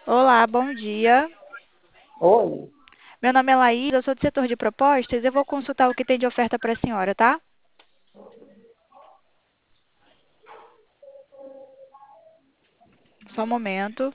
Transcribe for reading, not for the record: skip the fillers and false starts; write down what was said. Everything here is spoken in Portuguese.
Olá, bom dia. Oi, Meu nome é Laís, eu sou do setor de propostas. Eu vou consultar o que tem de oferta para a senhora, tá? Só um momento.